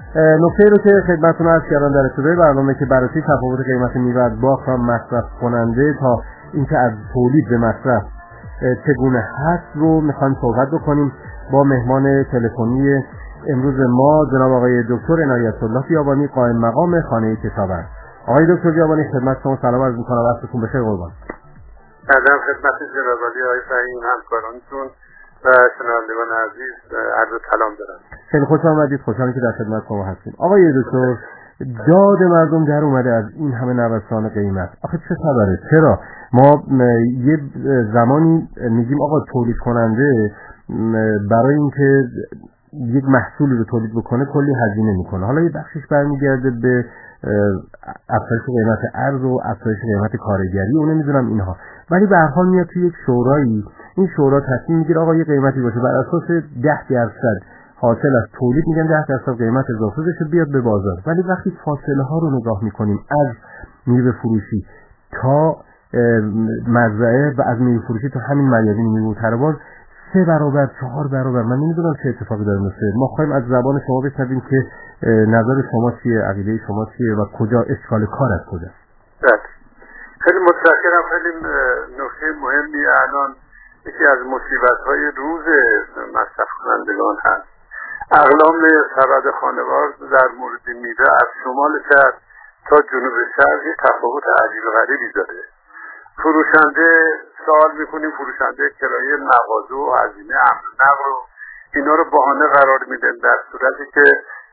نکته رو که خدمتتون عرض کردم در ابتدای برنامه که بررسی تفاوت قیمت میوه از باغ تا مصرف کننده تا اینکه از تولید به مصرف چگونه هست رو میخوایم صحبت بکنیم با مهمان تلفنی امروز ما جناب آقای دکتر عنایت الله بیابانی قائم مقام خانه کشاورز. آقای دکتر بیابانی خدمت شما سلام عرض می‌کنم. وقتتون بخیر قربان. سلام خدمت جناب علی آقای فهیم همکارانتون و شنوندگان عزیز عرض سلام دارم. خیلی خوش آمدید. خوشحالم که در خدمت شما هستیم. آقای دکتر داد مردم در اومده از این همه نوسان قیمت. آخه چه خبره؟ چرا ما یه زمانی میگیم آقا تولید کننده برای اینکه یک محصولی رو تولید بکنه کلی هزینه میکنه، حالا یه بخشش برمیگرده به افزایش قیمت ارز و افزایش قیمت کارگری و نمیدونم اینها، ولی به هر حال میاد توی یک شورایی، این شورا تصمیم میگیره آقا یه قیمتی باشه بر اساس 10% حاصل از تولید، میگن 10% قیمت اضافه بشه بیاد به بازار. ولی وقتی فاصله ها رو نگاه میکنیم از میوه فروشی تا مزرعه و از میوه فروشی تا همین میادین میوه تربار 3 برابر 4 برابر، من نمیدونم چه اتفاقی داره میفته. ما خواهیم از زبان شما بشنویم که نظر شما چیه، عقیده شما چیه و کجا اشکال کار از کجاست. خیلی متشکرم. خیلی نکته مهمی الان یکی از مصیبت‌های روز مصرف کنندگان هست. اقلام سبد خانوار در مورد میوه از شمال شهر تا جنوب شهر یه تفاوت عجیب و غریبی داره. فروشنده سوال میکنیم، فروشنده کرایه مغازه و هزینه حمل و نقل رو اینا رو بهانه قرار میدن، در صورتی که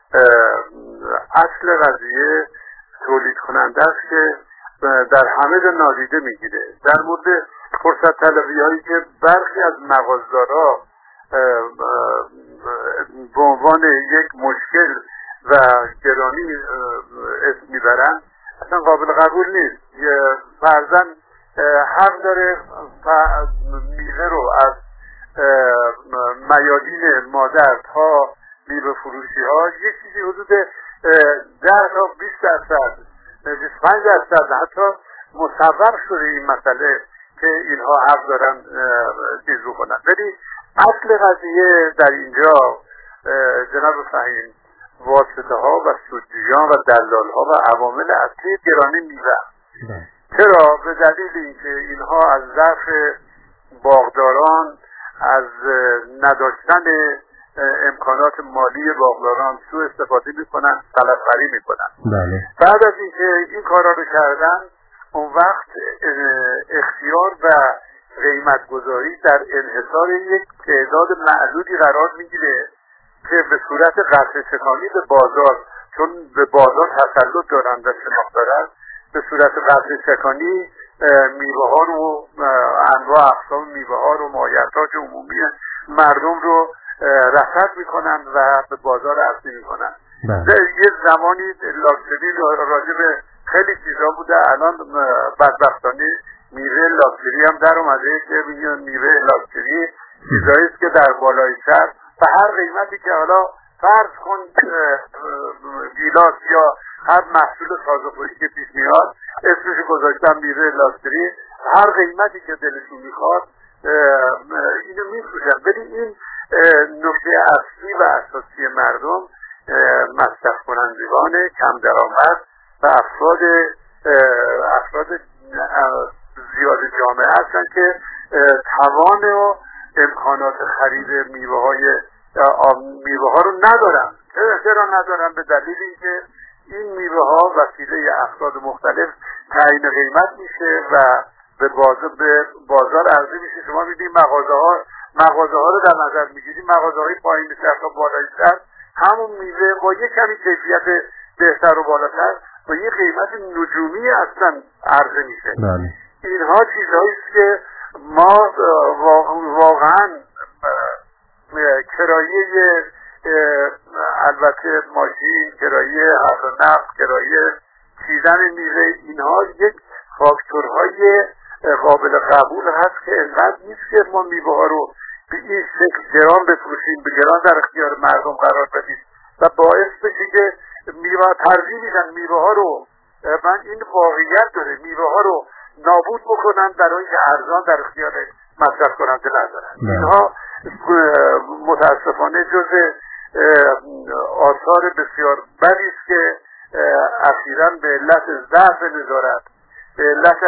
اصل قضیه تولید کننده است که در همه جا نادیده میگیره. در مورد فرصت طلبی هایی که برخی از مغازدارا به عنوان یک مشکل و گرانی اسم میبرن اصلا قابل قبول نیست. فرضاً حق داره میوه رو از میادین مادر تا میوه فروشی ها یک چیزی حدود 10 تا 20%، 25% حتی مصور شده این مسئله که اینها حق دارن چیز بکنن. ولی اصل قضیه در اینجا جناب فهیم واسطه ها و سودجویان و دلال ها و عوامل اصلی گرانی میوه. چرا؟ به دلیل اینکه اینها از ضعف باغداران، از نداشتن امکانات مالی باغداران سوء استفاده میکنن، طلبکاری میکنن. بله. بعد از اینکه این کارا رو کردن، اون وقت اختیار و قیمت گذاری در انحصار یک تعداد معدودی قرار میگیره که به صورت قطع چکانی به بازار، چون به بازار تسلط دارن و شناخت دارن، به صورت قطع چکانی میوه ها رو، انواع اقسام میوه ها رو، مایحتاج عمومی مردم رو رصد میکنن و به بازار عرضه میکنن. یه زمانی لاکچری راجع به خیلی چیزا بوده، الان بدبختانه میوه لاکچری هم در اومده که میوه لاکچری چیزایی است که در بالای سر به هر قیمتی که حالا فرض کن گیلاس یا هر محصول تازه‌خوری که پیش میاد اسمش گذاشتن میوه لاکچری، هر قیمتی که دلشون میخواد اینو میفروشن. ولی این نکته اصلی و اساسی مردم مصرف کنندگان کم درآمد و افراد زیاد جامعه هستن که توان و امکانات خرید میوه ها رو ندارن. چرا ندارن؟ به دلیل اینکه این میوه ها وسیله افراد مختلف تعیین قیمت میشه و به بازار عرضه میشه. شما میبینید مغازه ها رو در نظر میگیرید، مغازه های پایین سر تا بالای سر همون میوه با یک کمی کیفیت بهتر و بالاتر با یک قیمت نجومی اصلا عرضه میشه. اینها چیزهایی است که ما واقعا کرایه البته ماشین، کرایه حمل و نقل، کرایه چیدن میوه، اینها یک فاکتورهای قابل قبول هست که انقدر نیست که ما میوه ها رو به این شکل گران بفروشیم، به گران در اختیار مردم قرار بدیم و باعث بشه که میوه ترجیح میدن میوه ها رو، من این واقعیت داره، میوه ها رو نابود بکنن برای اینکه ارزان در اختیار مصرف کننده ندارن. اینها متاسفانه جز آثار بسیار بدی است که اخیراً به علت ضعف نظارت، به علت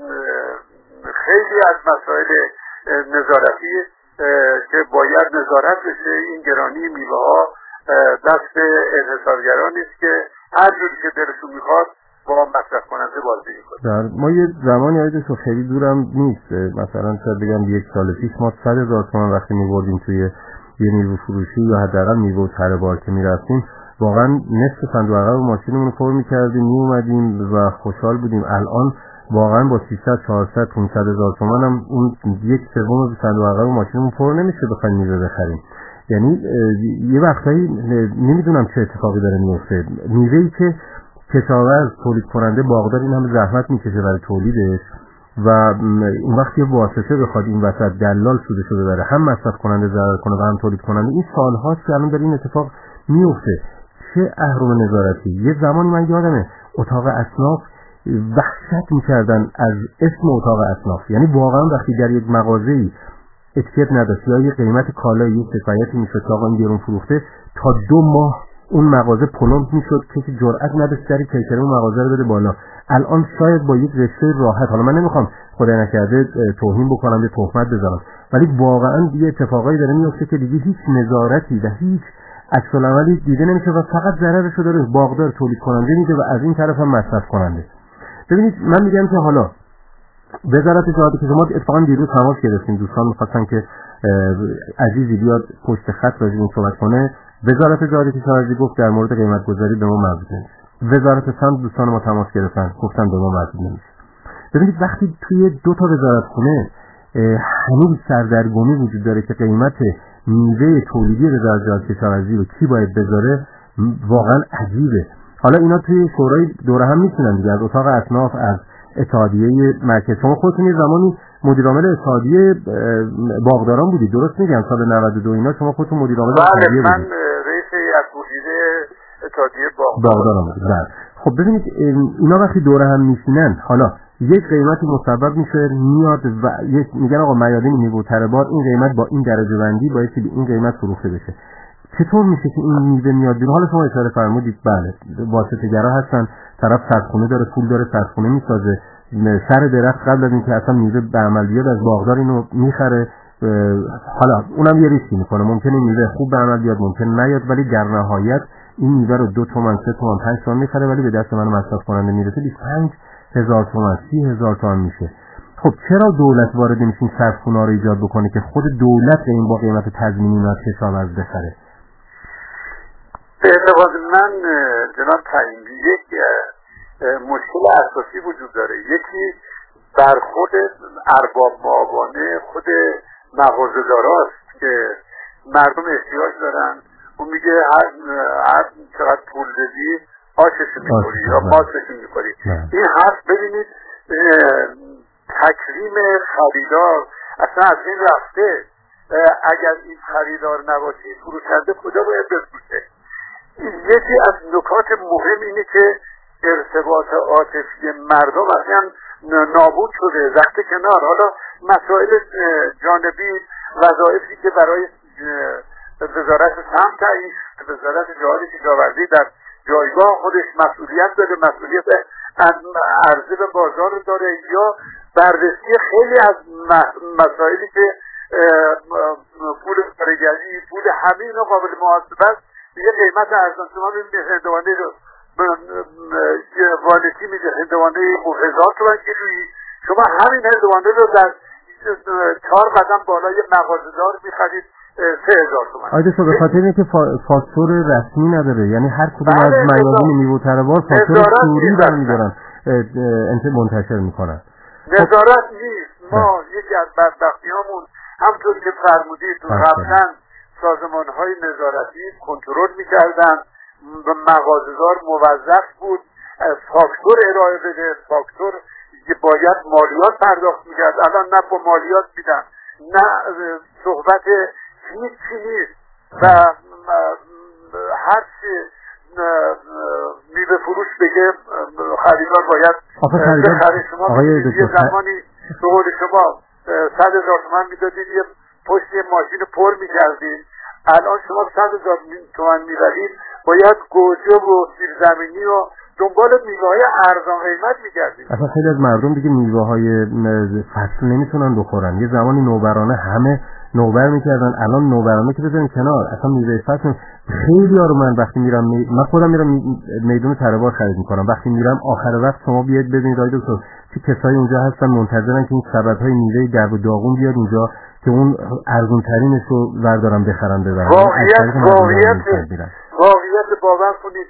خیلی از مسائل نظارتی که باید نظارت بشه، این گرانی میوه ها دست انحصارگرانی است که هر جوری که دلشون میخواد با مصرف کننده بازی میکنه. ما یه زمانی یادتون خیلی دورم نیست، مثلا شاید بگم 1 سال پیش ما 100,000 تومان وقتی میبردیم توی یه میوه فروشی یا حداقل میوه تره بار که میرفتیم، واقعا نصف صندوق عقب ماشینمون رو پر میکردیم میومدیم و خوشحال بودیم. الان واقعا با 300 400 500,000 تومان هم اون 1/3 صندوق عقب ماشینمون پر نمیشه بخوایم میوه بخریم. یعنی یه وقتایی نمیدونم چه اتفاقی داره میفته. میوه‌ای که کشاورز، تولید کننده، باغدار این همه زحمت میکشه برای تولیدش و اون وقت یه واسطه بخواد این وسط دلال سودشو ببره، هم مصرف کننده ضرر کنه و هم تولید کننده، این سالهاست که الان داره این اتفاق میفته. چه اهرم نظارتی. یه زمانی من یادمه اتاق اصناف وحشت میکردن از اسم اتاق اصناف، یعنی واقعا وقتی در یک مغازه‌ای اتیکت نداشت یا یه قیمت کالایی یه شکایتی میشد که آقا این گرون فروخته، تا 2 ماه اون مغازه پلمپ میشد، کسی جرئت نداشت در کیکر اون مغازه رو بده بالا. الان شاید با یک رشته راحت، حالا من نمیخوام خدای نکرده توهین بکنم یا تهمت بزنم، ولی واقعا دیگه اتفاقایی داره میفته که دیگه هیچ نظارتی و هیچ عکس العملی دیده نمیشه و فقط ضررش رو داره باغدار، تولید کننده میده و از این طرف هم مصرف کننده. ببینید من میگم که حالا وزارت جهاد که ما اتفاقا دیروز تماس گرفتیم، دوستان می‌خواستن که عزیزی بیاد پشت خط راجع به این صحبت کنه. وزارت جهاد کشاورزی گفت در مورد قیمت گذاری به ما مربوط نیست. وزارت سمت دوستان ما تماس گرفتن گفتن به ما مربوط نیست. ببینید وقتی توی 2 تا وزارتخونه هنوز سردرگمی وجود داره که قیمت میوه تولیدی وزارت جهاد کشاورزی رو کی باید بذاره، واقعا عجیبه. حالا اینا توی شورای دوره هم میشینن دیگه، از اتاق اصناف، از اتحادیه مرکز. شما خودتون یه زمانی مدیر عامل اتحادیه باغداران بودید، درست میگم؟ سال 92 اینا شما خودتون مدیر عامل اتحادیه بودید. من رئیس اتحادیه اتحادیه باغداران بودید. بله. خب ببینید اینا وقتی دوره هم میشینن، حالا یک قیمتی مسبب میشه میاد و میگن آقا میادین میوه تره بار این قیمت با این درجه بندی باید که این قیمت فروخته بشه. چطور میشه که این میوه میاد بیرون؟ حالا شما اشاره فرمودید بله واسطه‌گرا هستن، طرف سردخونه داره، پول داره، سردخونه میسازه، سر درخت قبل از اینکه اصلا میوه به عمل بیاد از باغدار اینو میخره، حالا اونم یه ریسکی میکنه، ممکنه میوه خوب به عمل بیاد ممکنه نیاد، ولی در نهایت این میوه رو 2 تومن 3 تومن 5 تومن میخره ولی به دست من مصرف کننده میرسه 25,000 تومن 30,000 تومن میشه. خب چرا دولت وارد نمیشه سردخونه رو ایجاد بکنه که خود دولت این با قیمت تضمینی از کشاورز بخره؟ به اعتقاد من جناب تعیین یک مشکل اساسی وجود داره. یکی برخورد ارباب معاونه خود مغازه‌داراست که مردم احتیاج دارن، اون میگه هر چقدر پول بدی آشش میخوری یا ماسش میخوری. این حرف ببینید تکریم خریدار اصلا از این رفته. اگر این خریدار نباشی فروشنده کجا باید بفروشه؟ یکی از نکات مهم اینه که ارتباط عاطفی مردم اصلا نابود شده، رفته کنار. حالا مسائل جانبی، وظایفی که برای وزارت سمت تعیین، وزارت جهاد کشاورزی در جایگاه خودش مسئولیت داره، مسئولیت عرضه به بازار داره، یا بررسی خیلی از مسائلی که پول کارگری، پول همین قابل محاسبه است. دیگه قیمت ارزان شما میبینید هندوانه رو والتی میده، هندوانه 1000 تومان کیلویی، شما همین هندوانه رو در 4 قدم بالای مغازه‌دار میخرید 3000 تومان. آیده شو به خاطر اینکه فاکتور رسمی نداره، یعنی هر کدوم از میادین میوه تره بار فاکتور سوری برمیدارن منتشر میکنن. نظارت نیست. ما یکی از بدبختیامون همطور که فرمودید قبلا سازمان‌های نظارتی کنترل می‌کردن، مغازه‌دار موظف بود فاکتور ارائه بده، فاکتور که باید مالیات پرداخت می‌کرد. الان نه با مالیات میدن نه صحبت هیچی نیست و هر چی میوه فروش بگه خریدار باید بخره. شما یه زمانی به قول شما 100,000 تومان میدادید یه پشت یه ماشین پر میکردید، الان شما 100,000 تومان میبرید، باید گوجه و سیبزمینی و دنبال میوه‌های ارزان قیمت می‌گردید. اصلا خیلی از مردم دیگه میوه‌های فصل نمیتونن بخورن. یه زمانی نوبرانه همه نوبر میکردن، الان نوبرانه که بذارین کنار، اصلا میوه فصل. خیلی ها رو من وقتی میرم من خودم میرم میدون تره‌بار خرید میکنم، وقتی میرم آخر وقت شما بیاید ببینید آقای دکتر چه کسایی اونجا هستن منتظرن که این سبدهای میوه گرد و داغون بیاد اونجا که اون ارزون ترینش رو بردارم بخرم ببرم. واقعیت باور کنید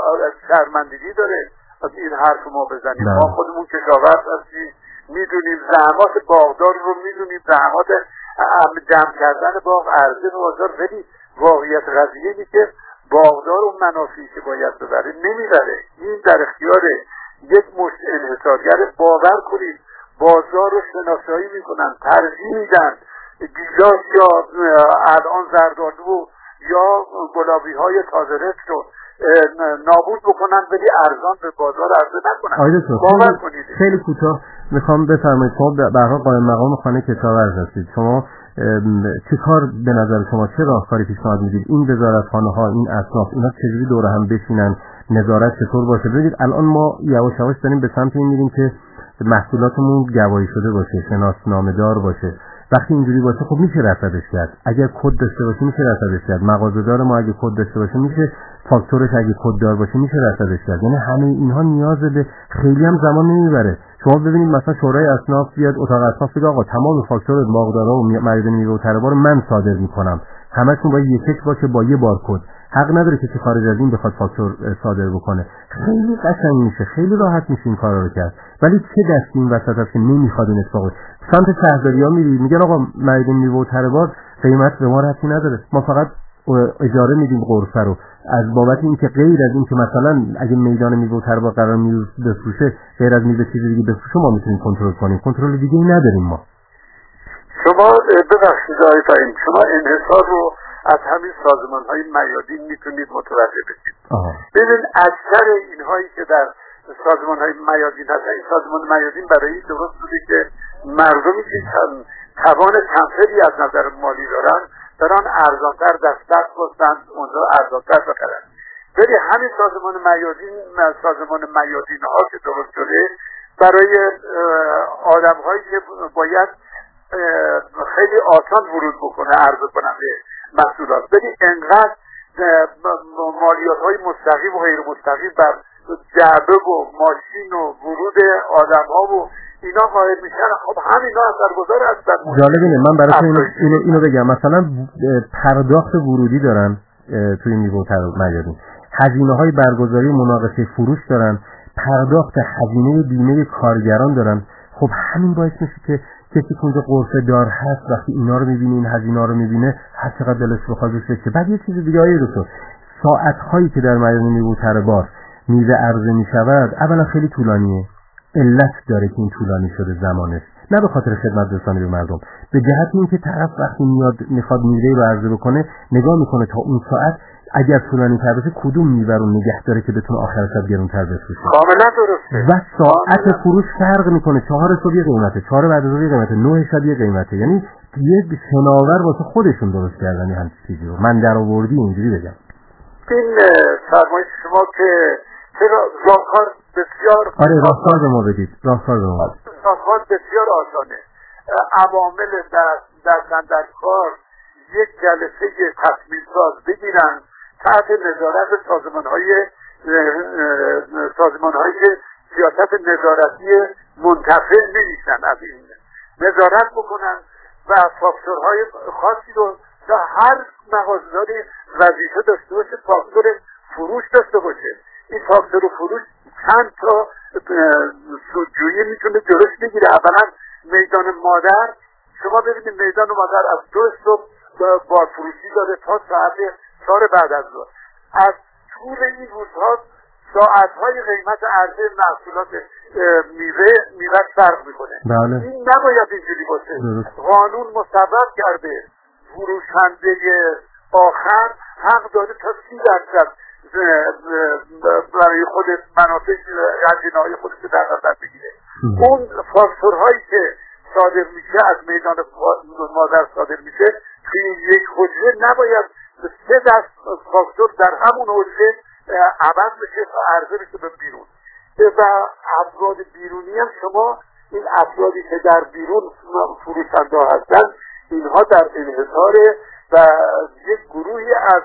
شرمندگی داره از این حرف ما بزنیم. ما خودمون کشاورز هستیم، میدونیم زحمات باغدار رو، میدونیم زحمات جمع کردن باغ، عرضه بازار، ولی واقعیت قضیه اینه که باغدار اون منافعی که باید ببره نمیبره. این در اختیار یک مشت انحصارگر. باور کنید بازار رو شناسایی میکنن، ترجیح میدن گیلاس یا الان زردآلو یا گلابی های تازه رشت رو نابود بکنن ولی ارزان به بازار عرضه نکنن. باور کنید. خیلی کوتاه میخوام بفرمایید، شما به هر حال قائم مقام خانه کشاورز هستید، شما چه کار به نظر شما چه راهکاری پیشنهاد میدید این وزارتخانه ها، این اصناف، اینا چجوری دور هم بشینن، نظارت چطور باشه؟ ببینید الان ما یواش یواش داریم به سمت این میریم که محصولاتمون گواهی شده باشه، شناسنامه‌دار باشه. وقتی اینجوری باشه خب میشه رصدش کرد. اگر کد داشته باشه میشه رصدش کرد. مغازه‌دار ما اگه کد داشته باشه میشه، فاکتورش اگه کد دار باشه میشه رصدش کرد. یعنی همه اینها نیاز به خیلی هم زمان نمیبره. شما ببینید مثلا شورای اصناف بیاد، اتاق اصناف بگه آقا تمام فاکتور باغدارا و مردم میوه و تره‌بار من صادر میکنم، همشون باید یک باشه با یه بارکد. حق نداره که خارج از این بخواد فاکتور صادر بکنه. خیلی قشنگ میشه، خیلی راحت میشه این کارا رو کرد. ولی چه دستی این وسط هست که نمیخواد این اتفاق بیفته؟ سمت شهرداری‌ها میری میگن آقا مردم میوه و تره‌بار قیمت به ما ربطی نداره، ما فقط اجاره میدیم قرصه رو، از بابت اینکه غیر از این که مثلا اگه میدان میوه و تره‌بار قرار بفروشه غیر از میوه چیز دیگه بفروشه ما میتونیم کنترل کنیم. کنترل دیگه نداریم ما. شما ببخشید آقای فهیم، شما انحصار رو از همین سازمان‌های میادین میتونید متوجه بشید. ببین اکثر اینهایی که در سازمان‌های میادین هستن، این سازمان میادین برای درست بوده که مردمی که توان کمتری از نظر مالی دارن ارزان‌تر دست بستن اونجا ارزان‌تر بخرن. ولی همین سازمان میادین ها که درست شده برای آدم‌هایی که باید خیلی آسان ورود بکنه عرضه کننده محصولات، ولی انقدر مالیات‌های مستقیم و غیر مستقیم بر جعبه و ماشین و ورود آدم‌ها و اینا قائل میشن، خب همینا اثرگذار هستن. جالب اینه، من براتون اینو بگم، مثلا پرداخت ورودی دارن توی میوه و میادین، هزینه‌های برگزاری مناقشه فروش دارن، پرداخت هزینه بیمه کارگران دارن. خب همین باعث میشه که کسی که اونجا قرصه دار هست وقتی اینا رو میبینه، این هزینه‌ها رو میبینه، هر چقدر دلش بخواد بشه. بعد یه چیز دیگه دکتر، ساعت‌هایی که در میدان میوه و تره‌بار میوه عرضه میشود اولا خیلی طولانیه، علت داره که این طولانی شده زمانش، نه به خاطر خدمت رسانی به مردم، به جهت اینکه طرف وقتی میخواد میوه رو عرضه بکنه نگاه میکنه تا اون ساعت اگر طولانی تر بشه کدوم میوه رو نگه داره که بتونه آخر شب گرونتر بفروشه. کاملا درسته. و ساعت فروش فرق میکنه، 4 صبح یه قیمته، 4 بعد از ظهر یه قیمته، 9 شب یه قیمته. یعنی یه شناور واسه خودشون درست کردن همین چیزی رو. من در آوردی اینجوری بگم. این فرمایش شما که چرا راهکار بسیار راهکار به ما بدید. راهکار بسیار آسانه. عوامل در کار یک جلسه تصمیم ساز بگیرن تحت نظارت سازمان‌هایی که سیاست نظارتی منتفع نمیشن از این نظارت بکنن و فاکتورهای خاصی رو تا هر مغازه‌داری وظیفه داشته باشه فاکتور فروش داشته باشه. این فاکتور فروش چند تا سودجویی میتونه جلوش بگیره. اولا میدان مادر، شما ببینید میدان مادر از 2 صبح بارفروشی داره تا ساعت 4 بعد از ظهر. از طول این روزها ساعتهای قیمت عرضه محصولات میوه فرق میکنه. این نباید اینجوری باشه. قانون مصوب کرده فروشنده آخر حق داره تا 30% برای خود منافع هزینه‌های خودش در نظر بگیره. اون فاکتورهایی که صادر میشه از میدان مادر صادر میشه توی یک حجره نباید 3 دست فاکتور در همون حجره عوض بشه و عرضه بشه به بیرون. و افراد بیرونی هم شما این افرادی که در بیرون فروشنده هستن اینها در انحصار و یک گروهی از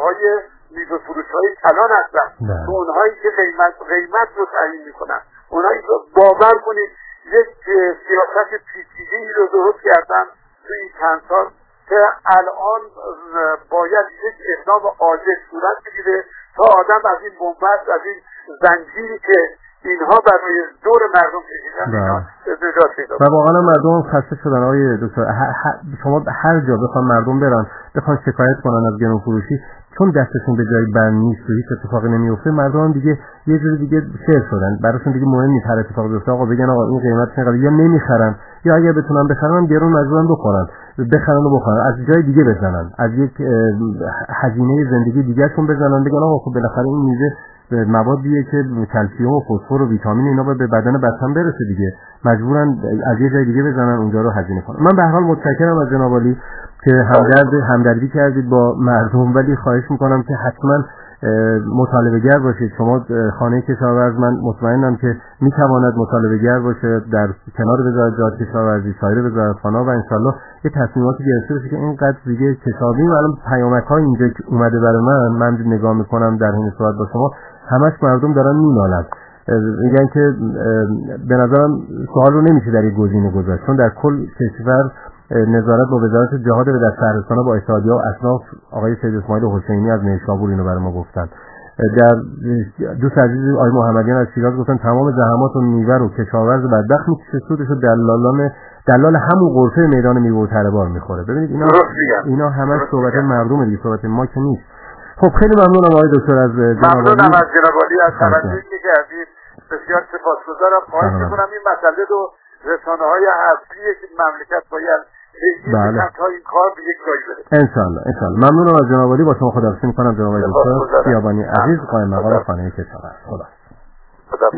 میوه فروش‌های کلان هستن که اونهایی که قیمت رو تعیین میکنن. اونهایی که باور کنید یک سیاست پیچیده‌ای رو درست کردن توی این چند سال که الان باید یک اقدام عاجل صورت بگیره تا آدم از این بنبست، از این زنجیری که اینها برای دور مردم کشیدن نجات پیدا کنه. و واقعا مردم خسته شدن آقای دکتر. شما هر جا بخوان مردم برن بخوان شکایت کنن از گرون فروشی، چون دستشون به جای بند نیست و هیچ اتفاقی نمیفته، مردم هم دیگه یه جوری دیگه شیر شدن. براشون دیگه مهم نیست هر اتفاقی بیفته آقا بگن آقا این قیمت چقدر، یا نمیخرن یا اگه بتونن بخرن گرون مجبورن بخرن و بخورن، از جای دیگه بزنن، از یک هزینه زندگی دیگه‌شون بزنن، بگن آقا خب بالاخره این میوه موادیه که کلسیم و فسفر و ویتامین اینا به بدن بچه‌م برسه دیگه، مجبورن از یه جای دیگه بزنن اونجا رو هزینه کنن. من به هر حال متشکرم از جناب عالی که همدردی کردید با مردم، ولی خواهش میکنم که حتما مطالبه گر باشید. شما خانه کشاورز من مطمئنم که میتواند مطالبه گر باشه در کنار وزارت زراعت کشاورزی، سایر وزارتخانه‌ها و انشالله یه تصمیماتی گرفته بشه که اینقدر دیگه کشاورزی الان پیامک‌ها اینجا که اومده برای من نگاه میکنم در این صورت با شما همش مردم دارن می‌نالن، میگن که به نظرم سوال رو نمیشه در یک گزینه گذاشت، چون در کل کشور نظارت با وزارت جهاد و در شهرستان‌ها با اتحادیه و اصناف آقای سید اسماعیل حسینی از نیشابور اینو برای ما گفتن. در دوست عزیز آقای محمدیان از شیراز گفتن تمام زحمات و میوه رو کشاورز بدبخت میکشه، سودش رو دلال همون غرفه میدان میوه و تره بار میخوره. ببینید اینا همش صحبت مردم دیگه، صحبت ما که نیست. خب خیلی ممنونم آقای دکتر از ممنونم از جناب عالی از توجهی که کردید، بسیار سپاسگزارم. خواهش می‌کنم این مسئله رو رسانه‌های اصلی مملکت باید تا این کار به یک جایی برسه. انشالله. ممنونم از جناب عالی. با شما خداحافظی می‌کنم جناب دکتر خیابانی عزیز، قائم مقام خانه کشاورز. خدا.